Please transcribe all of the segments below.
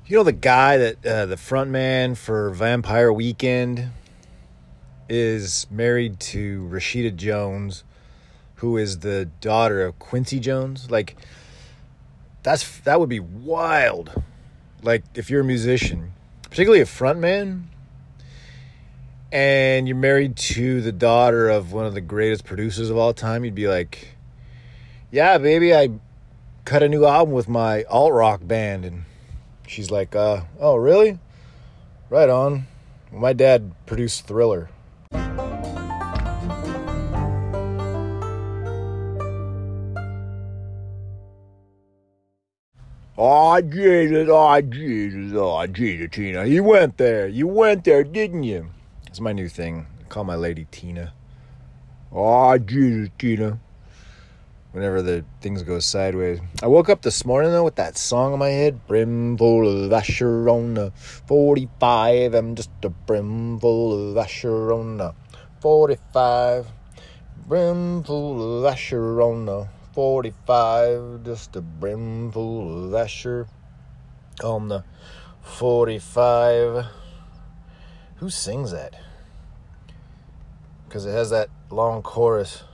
You know the guy that the front man for Vampire Weekend is married to Rashida Jones, who is the daughter of Quincy Jones. Like that would be wild. Like if you're a musician, particularly a front man, and you're married to the daughter of one of the greatest producers of all time, you'd be like, "Yeah, baby, I cut a new album with my alt rock band," and she's like, "Oh, really? Right on. Well, my dad produced Thriller." Oh, Jesus, oh, Jesus, oh, Jesus, Tina. You went there, didn't you? It's my new thing. I call my lady Tina. Oh, Jesus, Tina. Whenever the things go sideways. I woke up this morning, though, with that song in my head. Brim full of Asher on the 45. I'm just a brim full of Asher on the 45. Brim full of Asher on the 45. Just a brim full of Asher on the 45. Who sings that? Because it has that long chorus.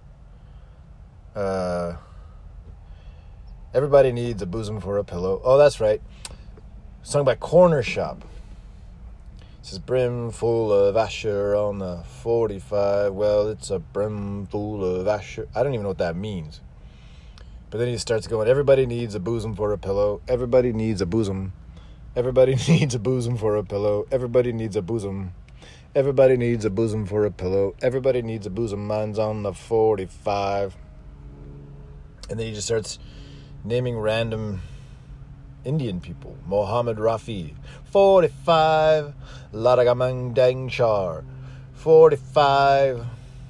Everybody needs a bosom for a pillow. Oh, that's right. Sung by Corner Shop. It says, brim full of Asher on the 45. Well, it's a brim full of Asher. I don't even know what that means. But then he starts going, everybody needs a bosom for a pillow. Everybody needs a bosom. Everybody needs a bosom for a pillow. Everybody needs a bosom. Everybody needs a bosom for a pillow. Everybody needs a bosom. Mine's on the 45. And then he just starts naming random Indian people. Mohammed Rafi, 45. Ladagamang Dangchar, 45.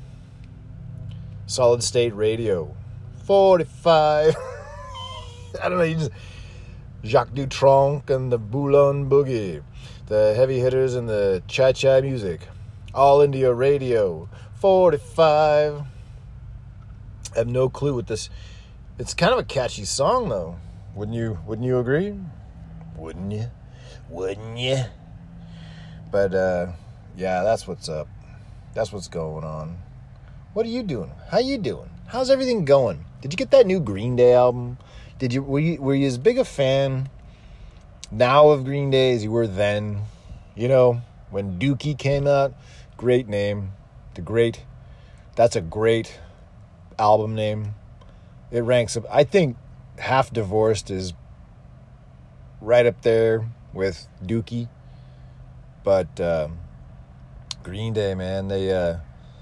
Solid State Radio, 45. I don't know, you just... Jacques Dutronc and the Boulon Boogie. The heavy hitters and the cha-cha music. All India Radio, 45. I have no clue what this... It's kind of a catchy song, though. Wouldn't you agree? Wouldn't you? But, yeah, that's what's up. That's what's going on. What are you doing? How you doing? How's everything going? Did you get that new Green Day album? Were you as big a fan now of Green Day as you were then? You know, when Dookie came out, great name. That's a great album name. It ranks up. I think Half Divorced is right up there with Dookie. But Green Day, man, the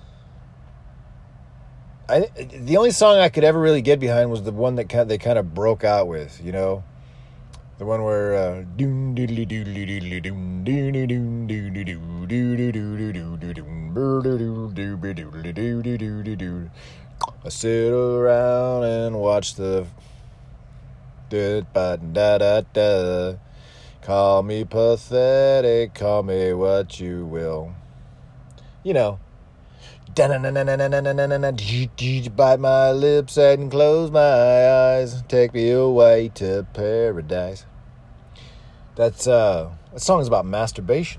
only song I could ever really get behind was the one that they kind of broke out with, you know, the one where doom doodly doodly doodly doom doodly doom doodly doo doodly doo doodly doodly doo. I sit around and watch the da-da-da-da. Call me pathetic, call me what you will. You know. Bite my lips and close my eyes. Take me away to paradise. That song is about masturbation.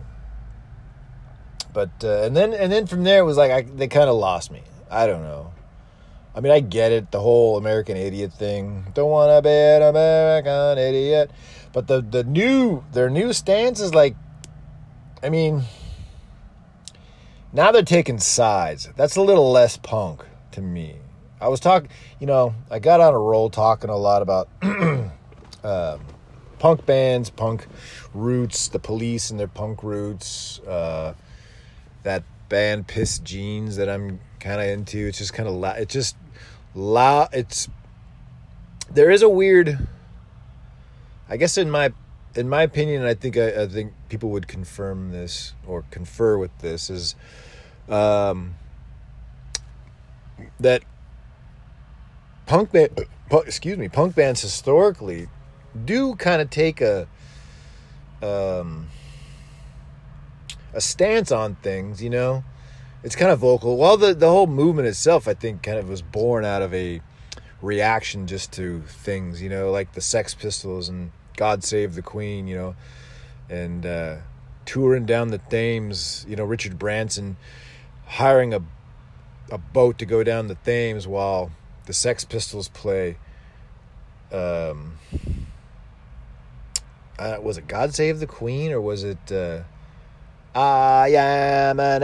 But and then from there it was like they kind of lost me. I don't know. I mean, I get it, the whole American Idiot thing. Don't wanna be an American idiot. But their new stance is like, I mean, now they're taking sides. That's a little less punk to me. I was talking, you know, I got on a roll talking a lot about punk bands, punk roots, the Police and their punk roots, that band Piss Jeans that I'm kind of into. It's just kind of there is a weird, I guess in my opinion, I think people would confirm this or confer with this, is that punk bands historically do kind of take a stance on things, you know. It's kind of vocal. Well, the whole movement itself, I think, kind of was born out of a reaction just to things, you know, like the Sex Pistols and God Save the Queen, and touring down the Thames, Richard Branson hiring a boat to go down the Thames while the Sex Pistols play. Was it God Save the Queen, or was it I am an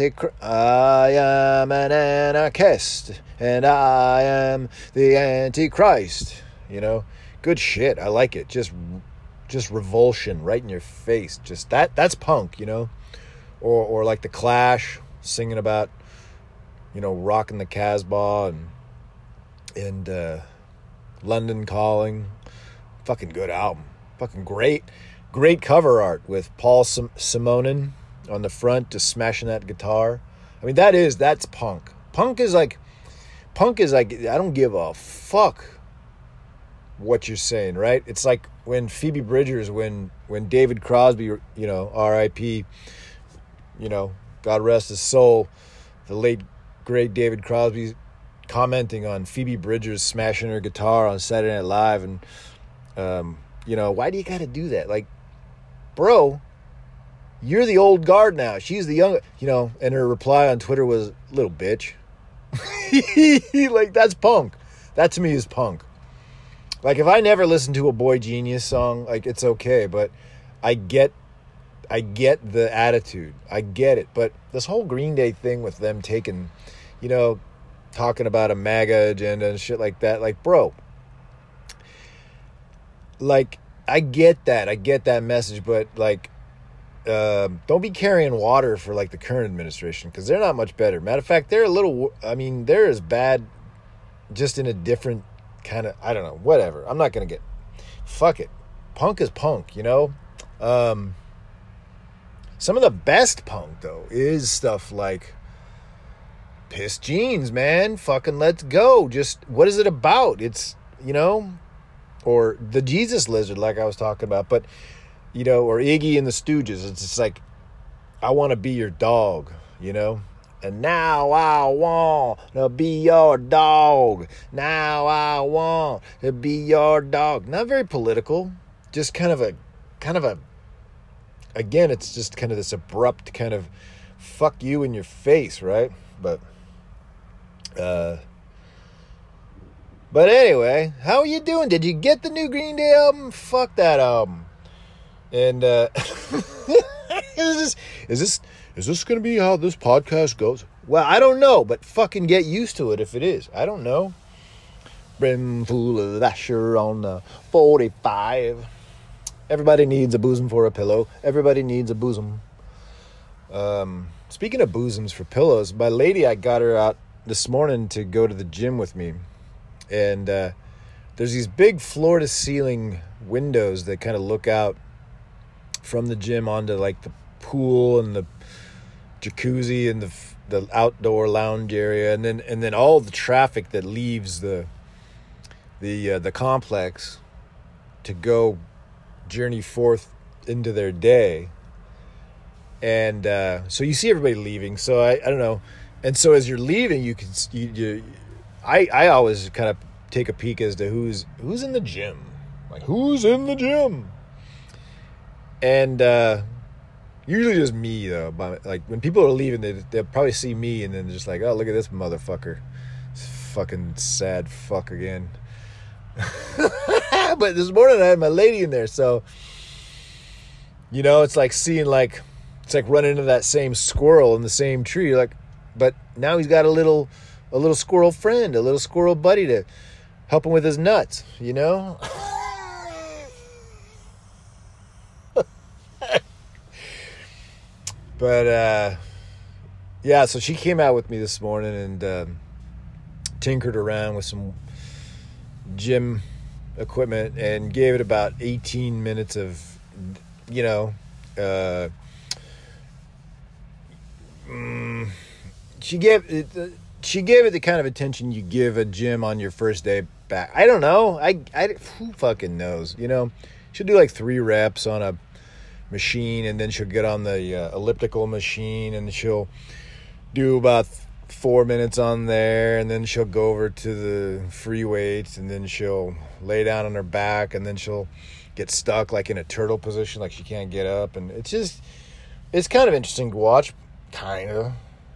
anarchist, and I am the Antichrist. Good shit. I like it. Just revulsion right in your face. Just that's punk, or like the Clash singing about, rocking the Casbah and London Calling. Fucking good album. Fucking great cover art with Paul Simonon on the front just smashing that guitar. I mean, that's punk. Punk is like I don't give a fuck what you're saying, right? It's like when Phoebe Bridgers, when David Crosby, R.I.P., God rest his soul, the late great David Crosby, commenting on Phoebe Bridgers smashing her guitar on Saturday Night Live, and why do you got to do that? Like, bro, you're the old guard now. She's the young, and her reply on Twitter was, little bitch. Like, that's punk. That to me is punk. Like, if I never listen to a Boy Genius song, like, it's okay, but I get the attitude. I get it. But this whole Green Day thing with them taking, talking about a MAGA agenda and shit like that, like, bro, like, I get that message, but, like, don't be carrying water for, like, the current administration, because they're not much better. Matter of fact, they're they're as bad, just in a different kind of, I don't know, whatever. I'm not going to fuck it. Punk is punk, some of the best punk, though, is stuff like Piss Jeans, man. Fucking let's go. Just, what is it about? It's, or the Jesus Lizard, like I was talking about, but, or Iggy and the Stooges. It's just like, I want to be your dog, and now I want to be your dog. Now I want to be your dog. Not very political, just kind of a, again, it's just kind of this abrupt kind of fuck you in your face, right? But anyway, how are you doing? Did you get the new Green Day album? Fuck that album. And is this going to be how this podcast goes? Well, I don't know, but fucking get used to it if it is. I don't know. Brimful of Asher on the 45. Everybody needs a bosom for a pillow. Everybody needs a bosom. Speaking of bosoms for pillows, my lady, I got her out this morning to go to the gym with me. And there's these big floor-to-ceiling windows that kind of look out from the gym onto, like, the pool and the jacuzzi and the outdoor lounge area, and then all the traffic that leaves the complex to go journey forth into their day. And so you see everybody leaving. So I don't know. And so as you're leaving, you can I always kind of take a peek as to who's in the gym. Like, who's in the gym? And usually just me, though. But, like, when people are leaving, they'll probably see me, and then just like, oh, look at this motherfucker. This fucking sad fuck again. But this morning I had my lady in there, so, it's like seeing, like, it's like running into that same squirrel in the same tree. Like, but now he's got a little squirrel friend, a little squirrel buddy to help him with his nuts, But, yeah, so she came out with me this morning and tinkered around with some gym equipment and gave it about 18 minutes of, she gave it the kind of attention you give a gym on your first day back. I don't know. Who fucking knows? She'll do like 3 reps on a machine, and then she'll get on the elliptical machine, and she'll do about 4 minutes on there, and then she'll go over to the free weights, and then she'll lay down on her back, and then she'll get stuck like in a turtle position, like she can't get up, and it's kind of interesting to watch, kind of,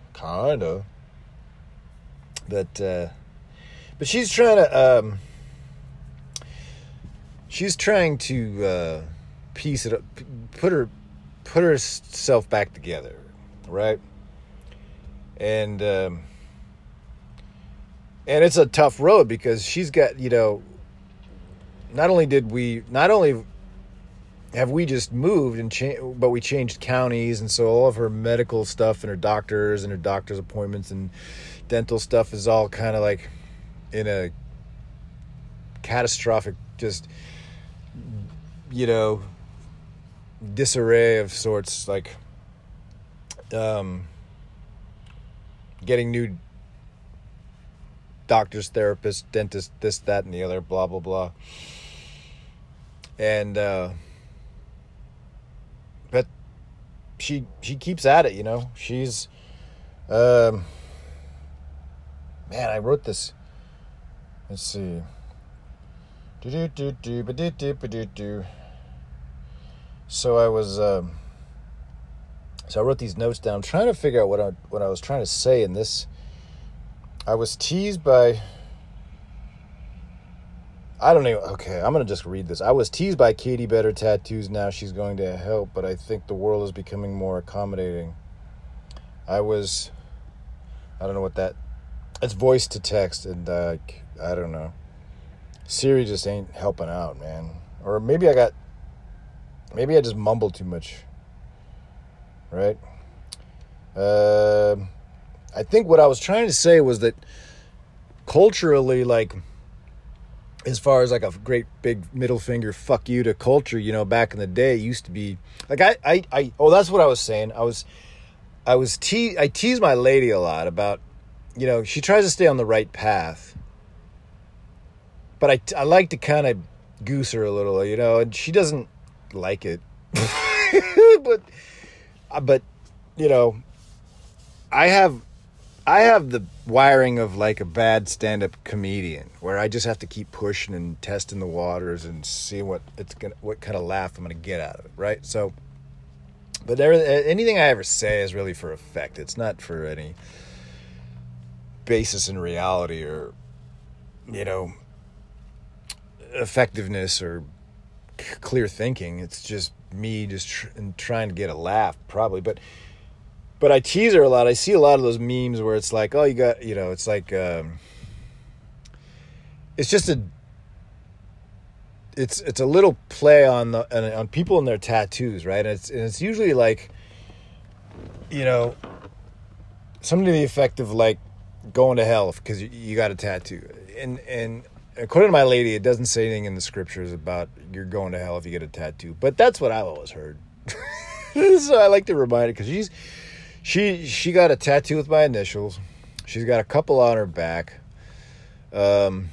but she's trying to piece it up, put herself back together, right? And it's a tough road because she's got, not only have we just moved but we changed counties, and so all of her medical stuff and her doctors appointments and dental stuff is all kind of like in a catastrophic, just, disarray of sorts, like getting new doctors, therapists, dentists, this, that, and the other, blah, blah, blah. And but she keeps at it, she's man, I wrote this, let's see, so I wrote these notes down. I'm trying to figure out what I was trying to say in this. I was teased by, I don't know. Okay, I'm going to just read this. I was teased by Katie Better tattoos. Now she's going to help, but I think the world is becoming more accommodating. I don't know what it's voice to text, and I don't know. Siri just ain't helping out, man. Or maybe I just mumbled too much. Right? I think what I was trying to say was that culturally, like, as far as like a great big middle finger fuck you to culture, back in the day, it used to be like that's what I was saying. I tease my lady a lot about, she tries to stay on the right path, but I like to kind of goose her a little, and she doesn't like it. but I have the wiring of like a bad stand-up comedian, where I just have to keep pushing and testing the waters and see what kind of laugh I'm gonna get out of it, right? So, but anything I ever say is really for effect. It's not for any basis in reality or, effectiveness or clear thinking. It's just me just trying to get a laugh, probably, But I tease her a lot. I see a lot of those memes where it's like, oh, you got, it's like, it's just it's a little play on people and their tattoos, right? And it's usually like, something to the effect of like going to hell because you got a tattoo. And according to my lady, it doesn't say anything in the scriptures about you're going to hell if you get a tattoo. But that's what I've always heard. So I like to remind her because she got a tattoo with my initials. She's got a couple on her back. So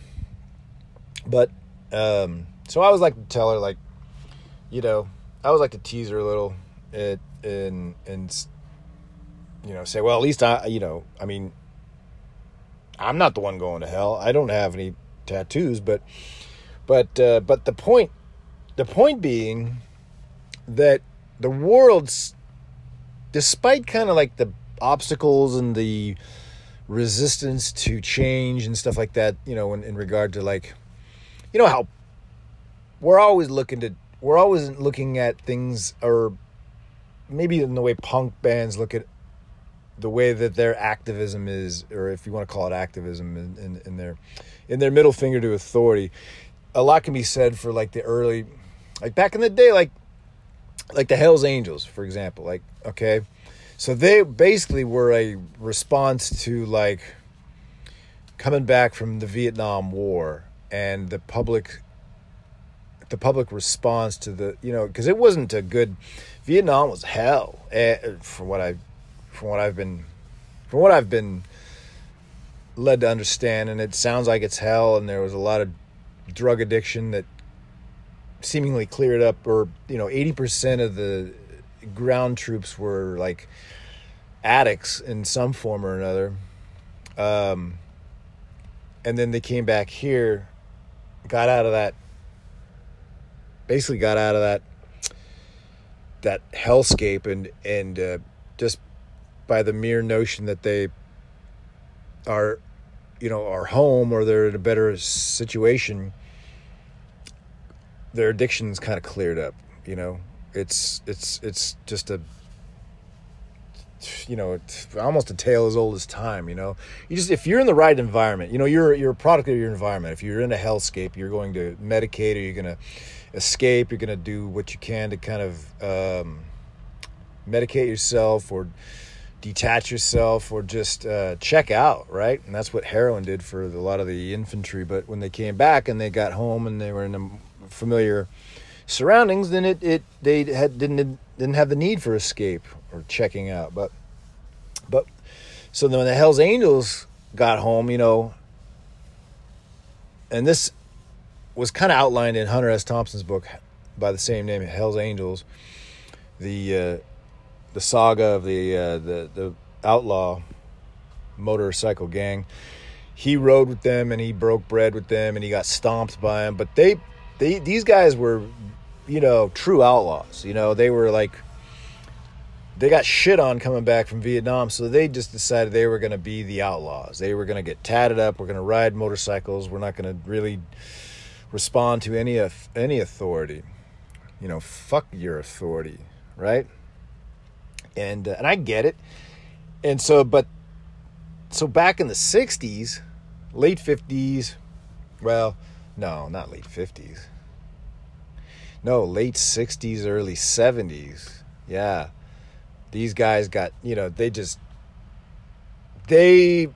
I always like to tell her, like, I always like to tease her a little and say, well, at least I mean, I'm not the one going to hell. I don't have any tattoos, but the point being that the world's, despite kind of like the obstacles and the resistance to change and stuff like that, in regard to like, how we're always looking at things, or maybe in the way punk bands look at the way that their activism is, or if you want to call it activism in their middle finger to authority. A lot can be said for like the early, like back in the day, like the Hells Angels, for example, like, okay. So they basically were a response to like coming back from the Vietnam War and the public response to the, because it wasn't a good, Vietnam was hell, from what I've been led to understand, and it sounds like it's hell, and there was a lot of drug addiction that seemingly cleared up, or 80% of the ground troops were like addicts in some form or another, and then they came back here, got out of that basically got out of that hellscape, and just by the mere notion that they are, are home, or they're in a better situation, their addiction's kind of cleared up. It's just a, it's almost a tale as old as time. If you're in the right environment, you're a product of your environment. If you're in a hellscape, you're going to medicate, or you're going to escape. You're going to do what you can to kind of medicate yourself, or detach yourself, or just check out, right? And that's what heroin did for a lot of the infantry. But when they came back and they got home and they were in a familiar surroundings, then they didn't have the need for escape or checking out. But so then when the Hells Angels got home, and this was kind of outlined in Hunter S. Thompson's book by the same name, Hells Angels, the saga of the outlaw motorcycle gang. He rode with them, and he broke bread with them, and he got stomped by them. But these guys were, true outlaws. They were like, they got shit on coming back from Vietnam, so they just decided they were going to be the outlaws. They were going to get tatted up. We're going to ride motorcycles. We're not going to really respond to any authority. Fuck your authority, right? And I get it. And so back in the 60s, late 50s, well, no, not late 50s. No, late 60s, early 70s. Yeah. These guys got, they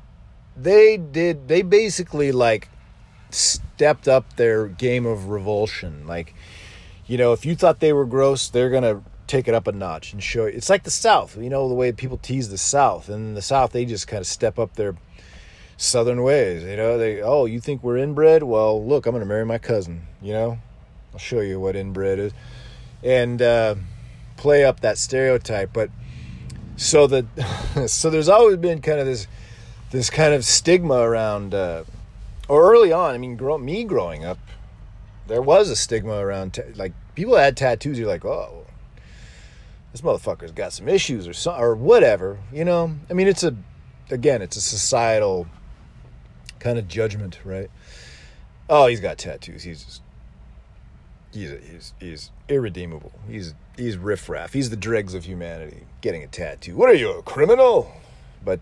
basically like stepped up their game of revulsion. Like, if you thought they were gross, they're going to take it up a notch and show you. It's like the South, the way people tease the South. And in the South, they just kind of step up their Southern ways. You think we're inbred? Well, look, I'm going to marry my cousin, I'll show you what inbred is. And, play up that stereotype. But so there's always been kind of this kind of stigma around, or early on, me growing up, there was a stigma around, like, people that had tattoos, you're like, oh, this motherfucker's got some issues or whatever, it's a societal kind of judgment, right? Oh, he's got tattoos. He's irredeemable. He's riffraff. He's the dregs of humanity getting a tattoo. What are you, a criminal? But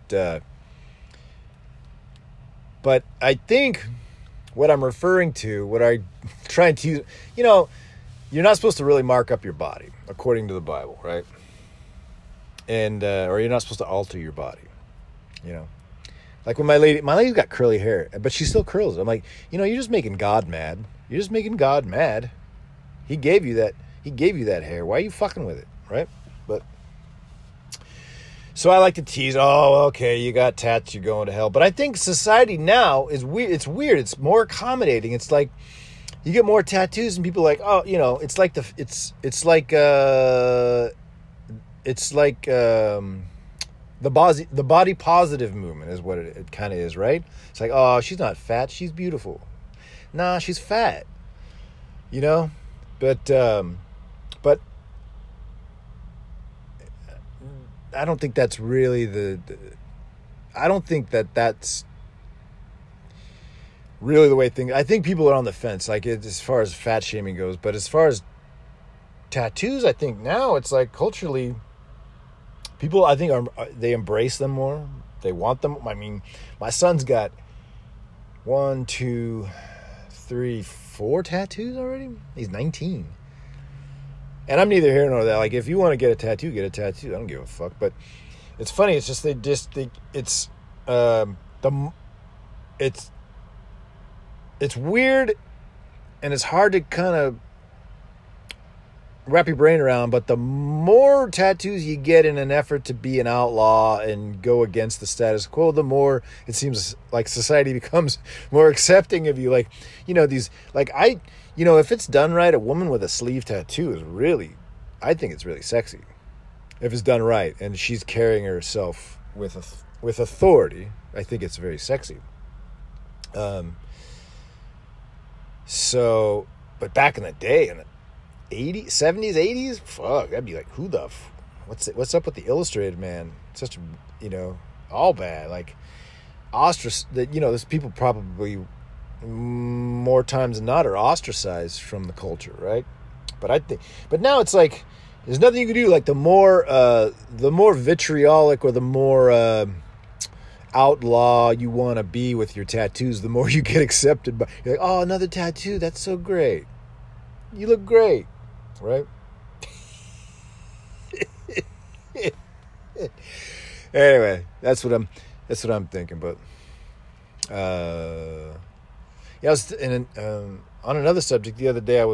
I think what I'm referring to, what I'm trying to, you're not supposed to really mark up your body according to the Bible, right? And or you're not supposed to alter your body, Like when my lady's got curly hair, but she still curls it. I'm like, you're just making God mad. You're just making God mad. He gave you that hair. Why are you fucking with it, right? But so I like to tease, oh, okay, you got tats, you're going to hell. But I think society now is weird. It's weird. It's more accommodating. It's like you get more tattoos and people are like, oh, it's like the body positive movement is what it kind of is, right? It's like, oh, she's not fat, she's beautiful. Nah, she's fat. But I don't think that's really I don't think that's really the way things. I think people are on the fence, like as far as fat shaming goes. But as far as tattoos, I think now it's like culturally, people I think they embrace them more. They want them. My son's got 1, 2, 3, 4 tattoos already. He's 19. And I'm neither here nor there. Like, if you want to get a tattoo, get a tattoo. I don't give a fuck. But it's funny. It's just it's weird, and it's hard to kind of wrap your brain around. But the more tattoos you get in an effort to be an outlaw and go against the status quo, the more it seems like society becomes more accepting of you. Like, if it's done right, a woman with a sleeve tattoo is really, I think it's really sexy. If it's done right and she's carrying herself with authority, I think it's very sexy. So But back in the day, in the 80s, 70s, 80s, fuck, that'd be like, what's up with the Illustrated, man? Such a, all bad. Like, there's people probably more times than not are ostracized from the culture, right? But now it's like, there's nothing you can do. Like, the more vitriolic or the more outlaw you want to be with your tattoos, the more you get accepted by. You're like, oh, another tattoo, that's so great. You look great, right? Anyway, that's what I'm thinking. But I was on another subject the other day. I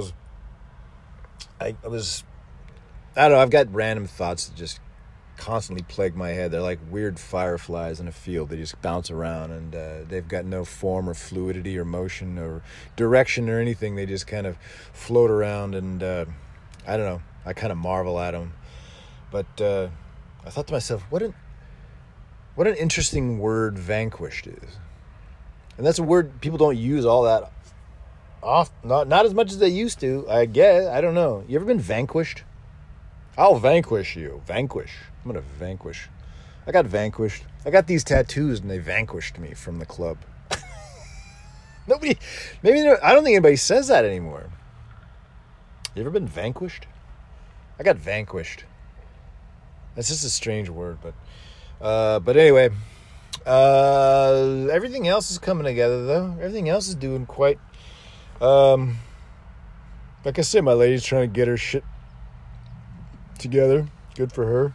don't know. I've got random thoughts that just constantly plague my head. They're like weird fireflies in a field. They just bounce around, and they've got no form or fluidity or motion or direction or anything. They just kind of float around, and I don't know. I kind of marvel at them. But I thought to myself, what an interesting word vanquished is. And that's a word people don't use all that often. Not as much as they used to, I guess. I don't know. You ever been vanquished? I'll vanquish you. Vanquish. I'm going to vanquish. I got vanquished. I got these tattoos and they vanquished me from the club. I don't think anybody says that anymore. You ever been vanquished? I got vanquished. That's just a strange word, but anyway, everything else is coming together though. Everything else is doing quite, like I said, my lady's trying to get her shit together. Good for her.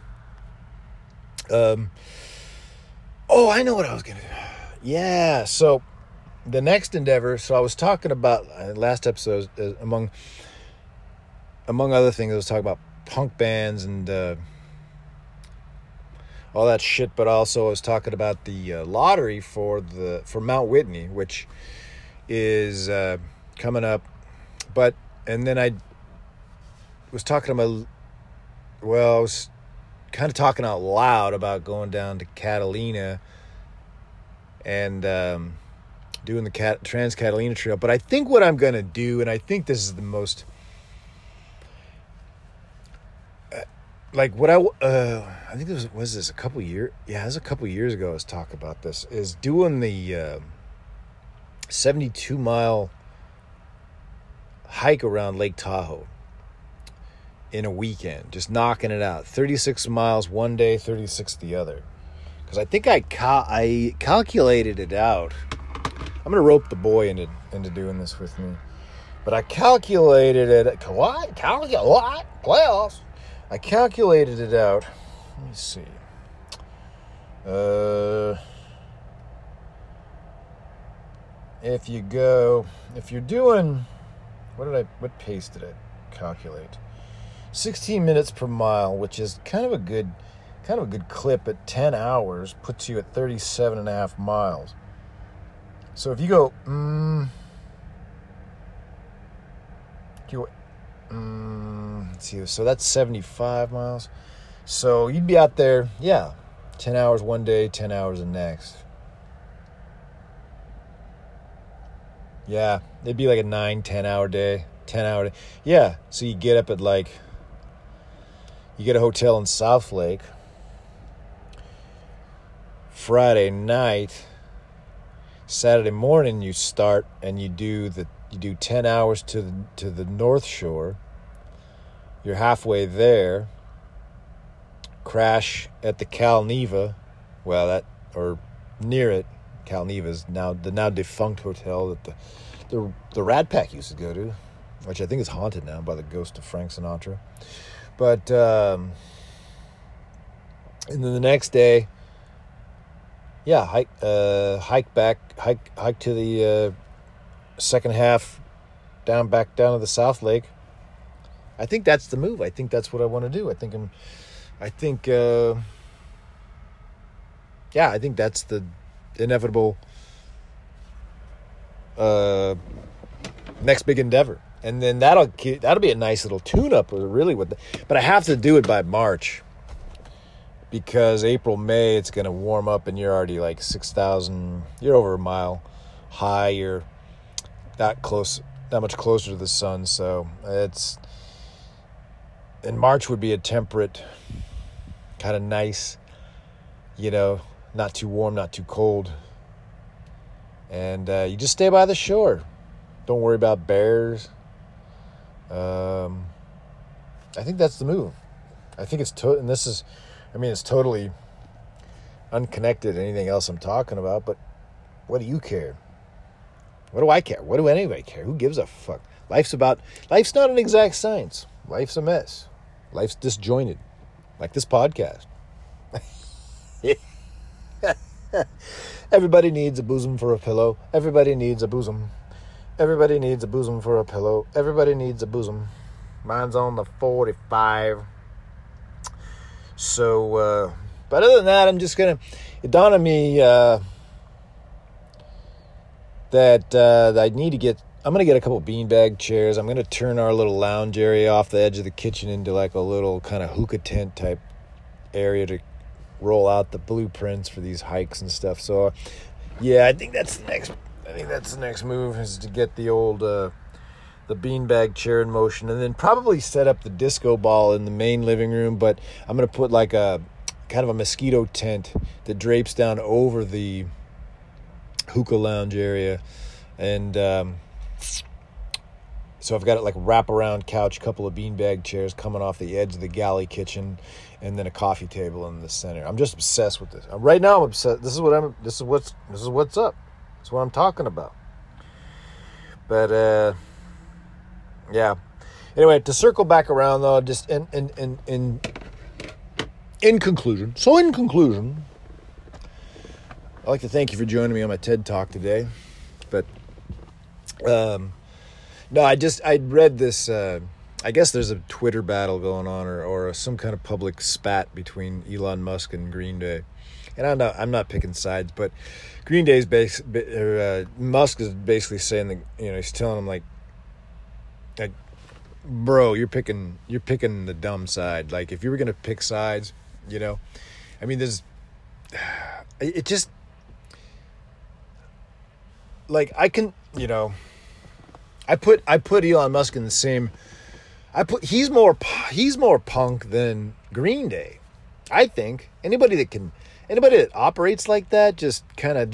I know what I was going to do. Yeah. So the next endeavor. So I was talking about last episode, among other things, I was talking about punk bands and, all that shit, but also I was talking about the lottery for Mount Whitney, which is coming up. And then I was talking about, I was kind of talking out loud about going down to Catalina and doing the Trans Catalina Trail. But I think what I'm going to do, and I think this is the most, like what I think was this a couple years? Yeah, it was a couple years ago I was talking about this, is doing the 72-mile hike around Lake Tahoe in a weekend, just knocking it out. 36 miles one day, 36 the other. Because I think I calculated it out. I'm going to rope the boy into doing this with me. But I calculated it. What? Playoffs? I calculated it out. Let me see. If you're doing, what pace did I calculate? 16 minutes per mile, which is kind of a good clip at 10 hours, puts you at 37 and a half miles. So if you go, let's see, so that's 75 miles. So you'd be out there, 10 hours one day, 10 hours the next. Yeah, it'd be like a 9-10 hour day, 10 hour day. Yeah, so you get up at you get a hotel in South Lake Friday night. Saturday morning you start and you do 10 hours to the North Shore. You're halfway there. Crash at the Cal Neva, or near it. Cal Neva is now the defunct hotel that the Rat Pack used to go to, which I think is haunted now by the ghost of Frank Sinatra. But and then the next day, hike to the second half, back down to the South Lake. I think that's the move. I think that's what I want to do. I think that's the inevitable next big endeavor. And then that'll be a nice little tune-up, really. But I have to do it by March, because April, May, it's going to warm up, and you're already like 6,000. You're over a mile high. You're not close that much closer to the sun. So in March would be a temperate, kind of nice, not too warm, not too cold. And you just stay by the shore. Don't worry about bears. I think that's the move. I think it's it's totally unconnected to anything else I'm talking about, but what do you care? What do I care? What do anybody care? Who gives a fuck? Life's not an exact science. Life's a mess. Life's disjointed. Like this podcast. Everybody needs a bosom for a pillow. Everybody needs a bosom. Everybody needs a bosom for a pillow. Everybody needs a bosom. Mine's on the 45. So, but other than that, it dawned on me that I'm going to get a couple beanbag chairs. I'm going to turn our little lounge area off the edge of the kitchen into like a little kind of hookah tent type area to roll out the blueprints for these hikes and stuff. So, yeah, I think that's the next move is to get the old the beanbag chair in motion, and then probably set up the disco ball in the main living room. But I'm gonna put like a kind of a mosquito tent that drapes down over the hookah lounge area, and so I've got it like wraparound couch, couple of beanbag chairs coming off the edge of the galley kitchen, and then a coffee table in the center. I'm just obsessed with this. Right now I'm obsessed. This is what's up. That's what I'm talking about. But yeah. Anyway, to circle back around though, just in conclusion. So in conclusion, I'd like to thank you for joining me on my TED Talk today. But no, I read this. I guess there's a Twitter battle going on, or some kind of public spat between Elon Musk and Green Day. And I'm not picking sides, but Green Day's Musk is basically saying that, he's telling him like, bro, you're picking the dumb side. Like, if you were gonna pick sides, it just like I put Elon Musk in the same. He's more punk than Green Day. I think anybody that operates like that just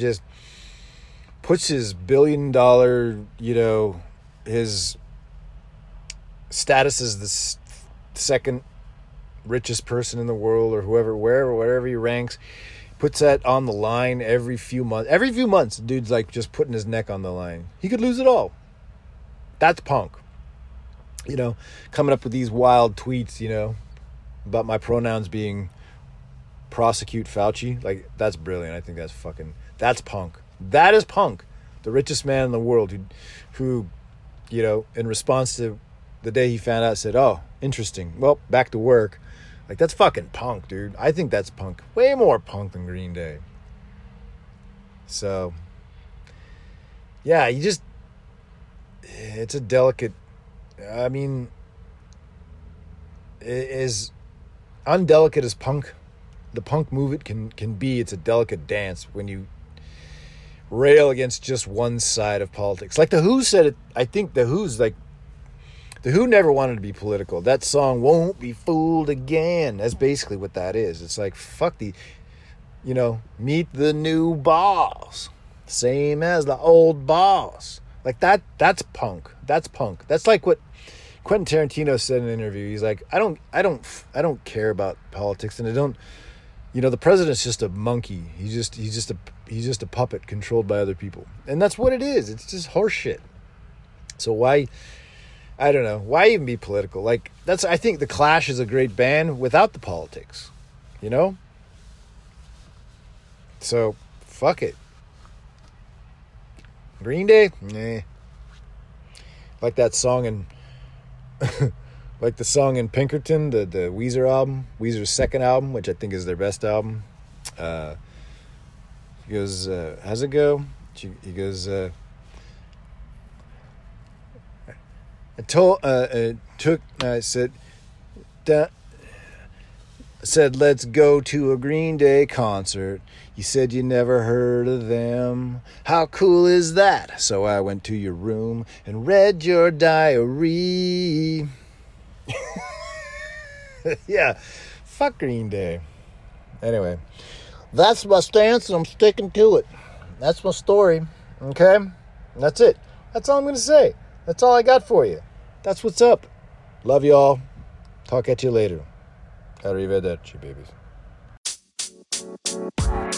puts his $1 billion, his status as the second richest person in the world, or wherever he ranks, puts that on the line every few months. Every few months, dude's like just putting his neck on the line. He could lose it all. That's punk. Coming up with these wild tweets, about my pronouns being prosecute Fauci. Like, that's brilliant. I think that's punk. That is punk. The richest man in the world who, in response to the day he found out, said, "Oh, interesting. Well, back to work." Like, that's fucking punk, dude. I think that's punk. Way more punk than Green Day. So, yeah, it's a delicate, as undelicate as the punk movement can be. It's a delicate dance when you rail against just one side of politics. Like the Who said it. I think the Who never wanted to be political. That song, "Won't Be Fooled Again," that's basically what that is. It's like, fuck meet the new boss, same as the old boss. Like that's punk. That's punk. That's like what Quentin Tarantino said in an interview. He's like, I don't care about politics, and I don't, the president's just a monkey. He's just a puppet controlled by other people. And that's what it is. It's just horseshit. So why, I don't know, why even be political? Like, I think The Clash is a great band without the politics, So, fuck it. Green Day? Nah. Like that song in like the song in Pinkerton, the Weezer album, Weezer's second album, which I think is their best album. He goes, how's it go? He goes, I said, said, let's go to a Green Day concert. You said you never heard of them. How cool is that? So I went to your room and read your diary. Yeah, fuck Green Day. Anyway, that's my stance and I'm sticking to it. That's my story, okay? That's it. That's all I'm going to say. That's all I got for you. That's what's up. Love y'all. Talk at you later. Arrivederci, babies.